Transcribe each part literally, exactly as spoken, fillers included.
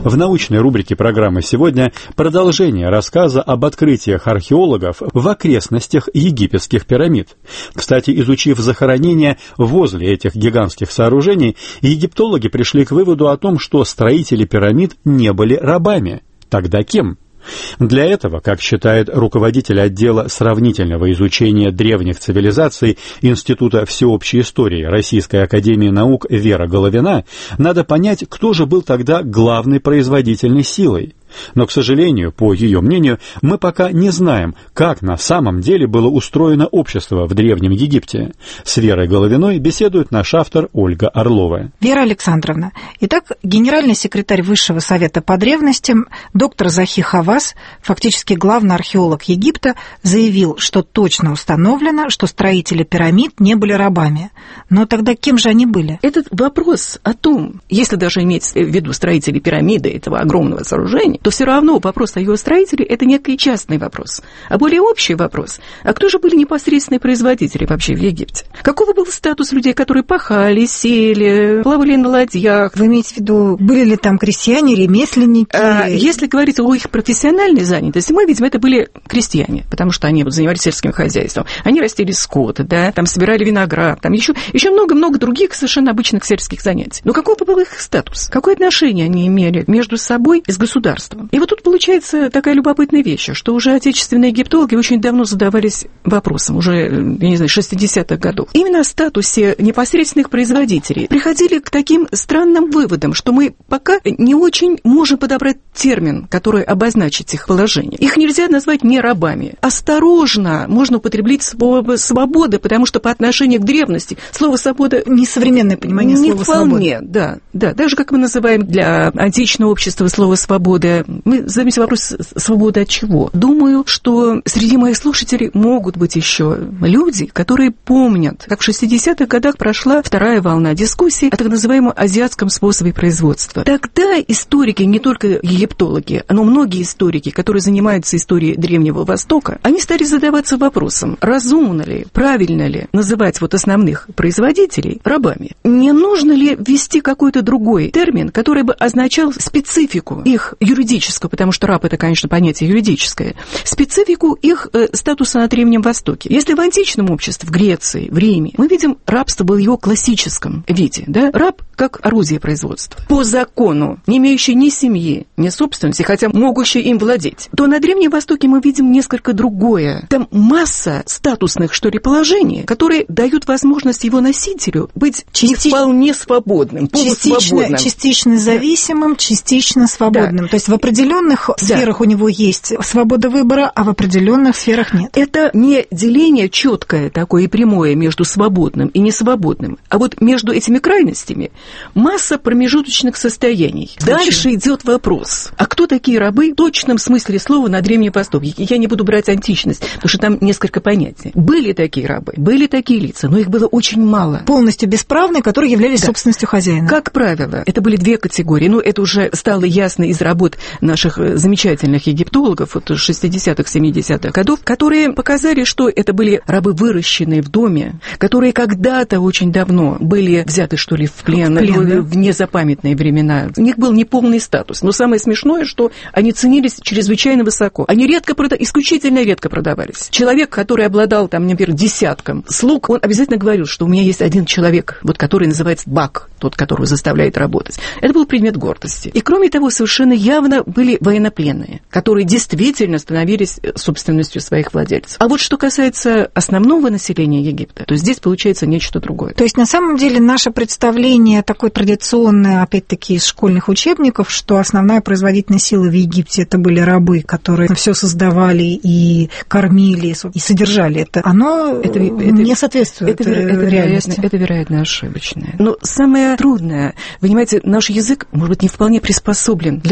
В научной рубрике программы сегодня продолжение рассказа об открытиях археологов в окрестностях египетских пирамид. Кстати, изучив захоронения возле этих гигантских сооружений, египтологи пришли к выводу о том, что строители пирамид не были рабами. Тогда кем? Для этого, как считает руководитель отдела сравнительного изучения древних цивилизаций Института всеобщей истории Российской академии наук Вера Головина, надо понять, кто же был тогда главной производительной силой. Но, к сожалению, по ее мнению, мы пока не знаем, как на самом деле было устроено общество в Древнем Египте. С Верой Головиной беседует наш автор Ольга Орлова. Вера Александровна, итак, генеральный секретарь Высшего совета по древностям, доктор Захи Хавас, фактически главный археолог Египта, заявил, что точно установлено, что строители пирамид не были рабами. Но тогда кем же они были? Этот вопрос о том, если даже иметь в виду строители пирамиды, этого огромного сооружения, то все равно вопрос о его строителе – это некий частный вопрос. А более общий вопрос – а кто же были непосредственные производители вообще в Египте? Какого был статус людей, которые пахали, сеяли, плавали на ладьях? Вы имеете в виду, были ли там крестьяне, ремесленники? А, если говорить о их профессиональной занятости, мы видим, это были крестьяне, потому что они вот занимались сельским хозяйством. Они растили скот, да, там собирали виноград, там еще, еще много-много других совершенно обычных сельских занятий. Но какой был их статус? Какое отношение они имели между собой и с государством? И вот тут получается такая любопытная вещь, что уже отечественные египтологи очень давно задавались вопросом, уже, я не знаю, шестидесятых годов. Именно о статусе непосредственных производителей приходили к таким странным выводам, что мы пока не очень можем подобрать термин, который обозначит их положение. Их нельзя назвать не рабами. Осторожно можно употреблять слово «свобода», потому что по отношению к древности слово «свобода» несовременное понимание не слова вполне, «свобода». Да, да. Даже как мы называем для античного общества слово «свобода», мы задаемся вопрос, свобода от чего? Думаю, что среди моих слушателей могут быть еще люди, которые помнят, как в шестидесятых годах прошла вторая волна дискуссий о так называемом азиатском способе производства. Тогда историки, не только египтологи, но многие историки, которые занимаются историей Древнего Востока, они стали задаваться вопросом, разумно ли, правильно ли называть вот основных производителей рабами? Не нужно ли ввести какой-то другой термин, который бы означал специфику их юридического, потому что раб – это, конечно, понятие юридическое, специфику их э, статуса на Древнем Востоке. Если в античном обществе, в Греции, в Риме, мы видим, рабство было в его классическом виде, да? Раб как орудие производства. По закону, не имеющий ни семьи, ни собственности, хотя могущий им владеть, то на Древнем Востоке мы видим несколько другое. Там масса статусных, что ли, положений, которые дают возможность его носителю быть Частич... не вполне свободным, частично, частично зависимым, частично свободным. Да. То есть в определенных да. сферах у него есть свобода выбора, а в определенных сферах нет. Это не деление четкое такое и прямое между свободным и несвободным, а вот между этими крайностями масса промежуточных состояний. Очень. Дальше идет вопрос, а кто такие рабы в точном смысле слова на Древнем Востоке? Я не буду брать античность, потому что там несколько понятий. Были такие рабы, были такие лица, но их было очень мало. Полностью бесправные, которые являлись да. собственностью хозяина. Как правило, это были две категории. Ну, это уже стало ясно из работ наших замечательных египтологов вот шестидесятых, семидесятых годов, которые показали, что это были рабы, выращенные в доме, которые когда-то очень давно были взяты, что ли, в плен, в, плен, да? в незапамятные времена. У них был неполный статус. Но самое смешное, что они ценились чрезвычайно высоко. Они редко продавались, исключительно редко продавались. Человек, который обладал, там, например, десятком слуг, он обязательно говорил, что у меня есть один человек, вот, который называется бак, тот, которого заставляет работать. Это был предмет гордости. И, кроме того, совершенно явно были военнопленные, которые действительно становились собственностью своих владельцев. А вот что касается основного населения Египта, то здесь получается нечто другое. То есть, на самом деле, наше представление такое традиционное, опять-таки, из школьных учебников, что основная производительная сила в Египте – это были рабы, которые все создавали и кормили, и содержали. Это оно это, не это, соответствует это, это, реальности. Вероятно, это, вероятно, ошибочное. Но самое трудное, вы понимаете, наш язык, может быть, не вполне приспособлен для того, чтобы выразить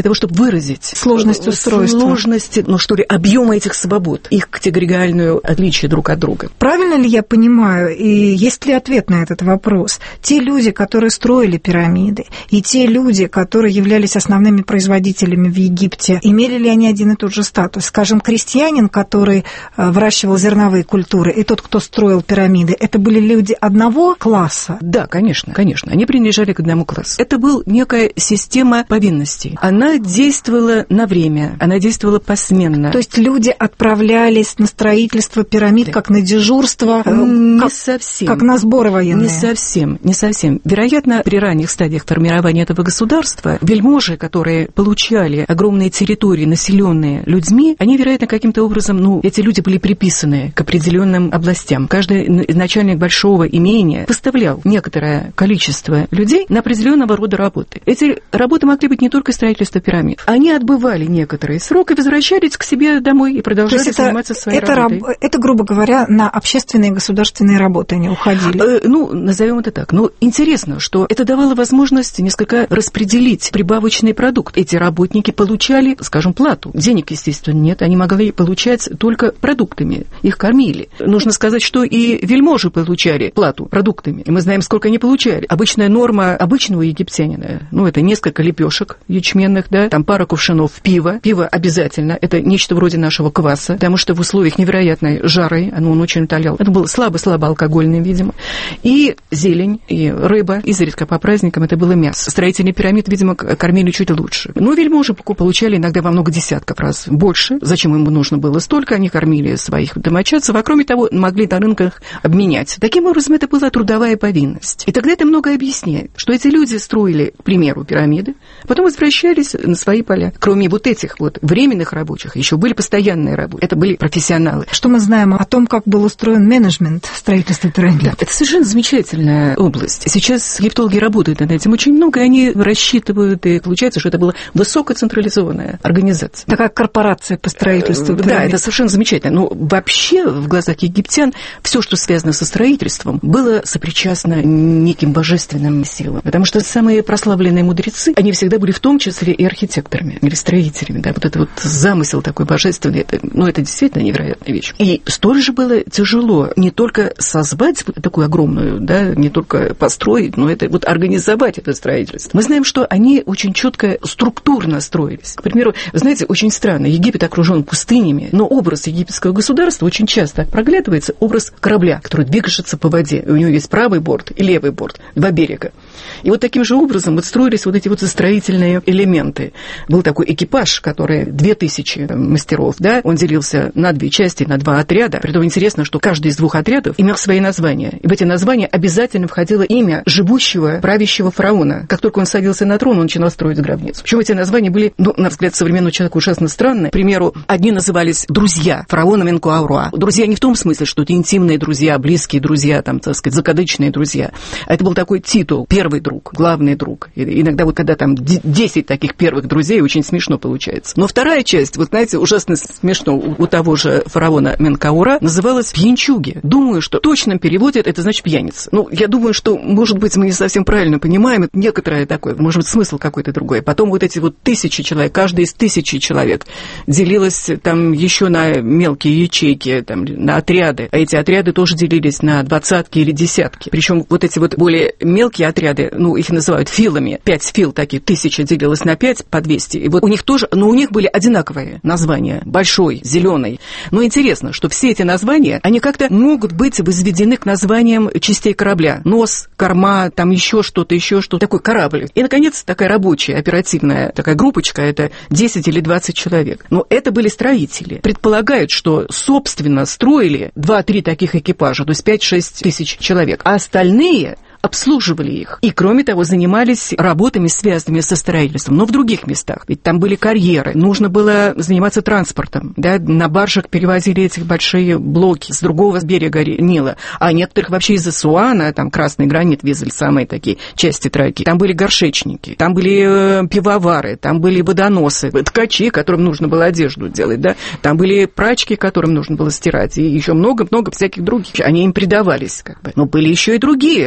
выразить сложность устройства. Сложности, ну что ли, объема этих свобод, их категориальную отличие друг от друга. Правильно ли я понимаю, и есть ли ответ на этот вопрос? Те люди, которые строили пирамиды, и те люди, которые являлись основными производителями в Египте, имели ли они один и тот же статус? Скажем, крестьянин, который выращивал зерновые культуры, и тот, кто строил пирамиды, это были люди одного класса? Да, конечно, конечно. Они принадлежали к одному классу. Это была некая система повинностей. Она действовала на время, она действовала посменно. То есть люди отправлялись на строительство пирамид, да, как на дежурство? Не как, совсем. Как на сборы военные? Не совсем, не совсем. Вероятно, при ранних стадиях формирования этого государства вельможи, которые получали огромные территории, населенные людьми, они, вероятно, каким-то образом, ну, эти люди были приписаны к определенным областям. Каждый начальник большого имения поставлял некоторое количество людей на определенного рода работы. Эти работы могли быть не только строительство пирамид. Они отбывали некоторый срок и возвращались к себе домой и продолжали это, заниматься своей это работой. Раб, это, грубо говоря, на общественные и государственные работы они уходили? Э, ну, назовем это так. Но интересно, что это давало возможность несколько распределить прибавочный продукт. Эти работники получали, скажем, плату. Денег, естественно, нет. Они могли получать только продуктами. Их кормили. Нужно сказать, что и вельможи получали плату продуктами. И мы знаем, сколько они получали. Обычная норма обычного египтянина, ну, это несколько лепешек ячменных, да, там пара кувшинов пива. Пиво обязательно. Это нечто вроде нашего кваса, потому что в условиях невероятной жары, оно он очень утолял. Это было слабо-слабо алкогольное, видимо. И зелень, и рыба. Изредка по праздникам это было мясо. Строители пирамид, видимо, кормили чуть лучше. Но вельможи получали иногда во много десятков раз больше. Зачем им нужно было столько? Они кормили своих домочадцев, а кроме того, могли на рынках обменять. Таким образом, это была трудовая повинность. И тогда это многое объясняет, что эти люди строили, к примеру, пирамиды, потом возвращались на свои поля. Кроме вот этих вот временных рабочих, еще были постоянные рабочие. Это были профессионалы. Что мы знаем о том, как был устроен менеджмент строительства пирамид? Да, это совершенно замечательная область. Сейчас египтологи работают над этим очень много, и они рассчитывают, и получается, что это была высокоцентрализованная организация. Такая корпорация по строительству пирамид. Да, это совершенно замечательно. Но вообще в глазах египтян все, что связано со строительством, было сопричастно неким божественным силам. Потому что самые прославленные мудрецы, они всегда были в том числе и архитекторами, или строителями. Да? Вот это вот замысел такой божественный, это, ну, это действительно невероятная вещь. И столь же было тяжело не только создать такую огромную, да, не только построить, но это вот организовать это строительство. Мы знаем, что они очень четко структурно строились. К примеру, знаете, очень странно, Египет окружен пустынями, но образ египетского государства очень часто проглядывается образ корабля, который движется по воде. У него есть правый борт и левый борт, два берега. И вот таким же образом вот строились вот эти вот строительные элементы. Был такой экипаж, который две тысячи там, мастеров, да, он делился на две части, на два отряда. Притом интересно, что каждый из двух отрядов имел свои названия. И в эти названия обязательно входило имя живущего, правящего фараона. Как только он садился на трон, он начинал строить гробницу. Причем эти названия были, ну, на взгляд современного человека, ужасно странные. К примеру, одни назывались друзья фараона Менкауруа. Друзья не в том смысле, что это интимные друзья, близкие друзья, там, так сказать, закадычные друзья. А это был такой титул. Первый друг, главный друг. И иногда вот когда там десять таких первых друзей, очень смешно получается. Но вторая часть, вот знаете, ужасно смешно, у того же фараона Менкаура называлась пьянчуги. Думаю, что в точном переводе это значит пьяница. Ну, я думаю, что, может быть, мы не совсем правильно понимаем, это некоторое такое, может быть, смысл какой-то другой. Потом вот эти вот тысячи человек, каждый из тысячи человек делилась там еще на мелкие ячейки, там, на отряды. А эти отряды тоже делились на двадцатки или десятки. Причем вот эти вот более мелкие отряды, ну, их называют филами. Пять фил такие, тысяча делилась на пять по двести. И вот у них тоже, но у них были одинаковые названия. Большой, зеленый. Но интересно, что все эти названия, они как-то могут быть возведены к названиям частей корабля. Нос, корма, там еще что-то, еще что-то. Такой корабль. И, наконец, такая рабочая, оперативная такая группочка, это десять или двадцать человек. Но это были строители. Предполагают, что, собственно, строили два-три таких экипажа, то есть пять-шесть тысяч человек. А остальные обслуживали их. И, кроме того, занимались работами, связанными со строительством, но в других местах. Ведь там были карьеры, нужно было заниматься транспортом. Да? На баржах перевозили эти большие блоки с другого берега Нила. А некоторых вообще из Асуана, там красный гранит везли, самые такие части траки. Там были горшечники, там были э, пивовары, там были водоносы, ткачи, которым нужно было одежду делать. Да? Там были прачки, которым нужно было стирать. И еще много-много всяких других. Они им предавались. Как бы. Но были еще и другие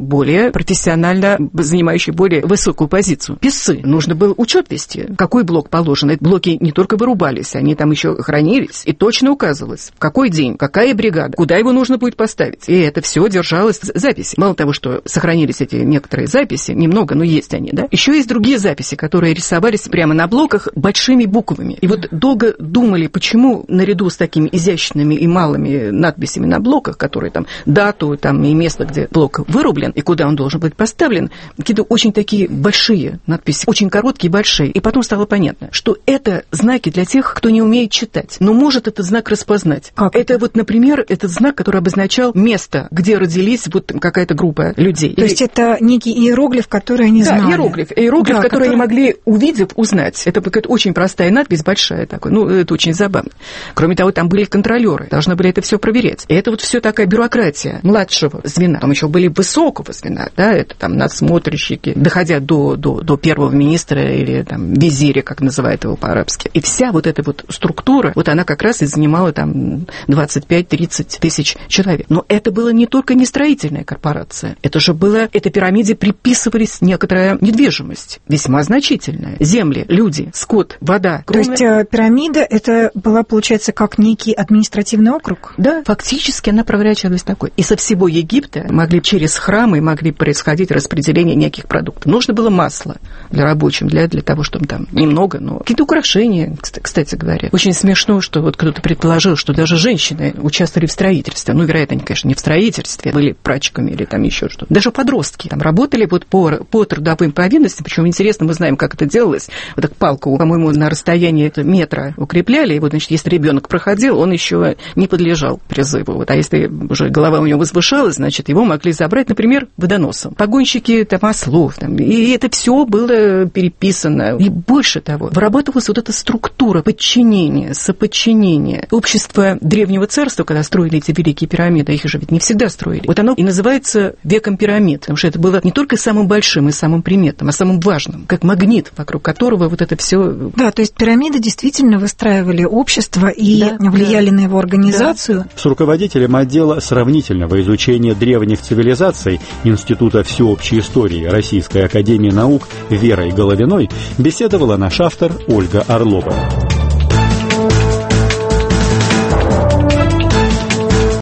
более профессионально занимающий более высокую позицию. Писцы. Нужно было учет вести. Какой блок положен? Эти блоки не только вырубались, они там еще хранились. И точно указывалось, в какой день, какая бригада, куда его нужно будет поставить. И это все держалось в записи. Мало того, что сохранились эти некоторые записи, немного, но есть они, да, еще есть другие записи, которые рисовались прямо на блоках большими буквами. И вот долго думали, почему наряду с такими изящными и малыми надписями на блоках, которые там дату там, и место, где блок вырублен, и куда он должен быть поставлен, какие-то очень такие большие надписи, очень короткие и большие. И потом стало понятно, что это знаки для тех, кто не умеет читать, но может этот знак распознать. Как это, это вот, например, этот знак, который обозначал место, где родились вот какая-то группа людей. То Или... есть это некий иероглиф, который они да, знали. Да, иероглиф. Иероглиф, да, который, который они могли, увидев, узнать. Это какая-то очень простая надпись, большая такая. Ну, это очень забавно. Кроме того, там были контролеры, должны были это все проверять. И это вот все такая бюрократия младшего звена. Там еще были высокого звена, да, это там надсмотрщики, доходя до, до, до первого министра или там визиря, как называют его по-арабски. И вся вот эта вот структура, вот она как раз и занимала там двадцать пять-тридцать тысяч человек. Но это было не только не строительная корпорация. Это же было, этой пирамиде приписывались некоторая недвижимость, весьма значительная. Земли, люди, скот, вода. То есть пирамида, это была, получается, как некий административный округ? Да, фактически она проворачивалась такой. И со всего Египта могли через храмы могли происходить распределение неких продуктов. Нужно было масло для рабочих, для, для того, чтобы там немного, но какие-то украшения, кстати говоря. Очень смешно, что вот кто-то предположил, что даже женщины участвовали в строительстве. Ну, вероятно, они, конечно, не в строительстве, были прачками или там еще что-то. Даже подростки там работали вот по, по трудовым повинностям. Причем интересно, мы знаем, как это делалось. Вот так палку, по-моему, на расстоянии метра укрепляли. И вот, значит, если ребенок проходил, он еще не подлежал призыву. Вот. А если уже голова у него возвышалась, значит, его могли забрать, например, водоносом. Погонщики там, ослов. Там, и это все было переписано. И больше того, вырабатывалась вот эта структура подчинения, соподчинения. Общество Древнего Царства, когда строили эти великие пирамиды, их же ведь не всегда строили. Вот оно и называется веком пирамид, потому что это было не только самым большим и самым приметным, а самым важным, как магнит, вокруг которого вот это все. Да, то есть пирамиды действительно выстраивали общество и да, влияли да. на его организацию. Да. С руководителем отдела сравнительного изучения древних цивилизаций Института всеобщей истории Российской академии наук Верой Головиной беседовала наш автор Ольга Орлова.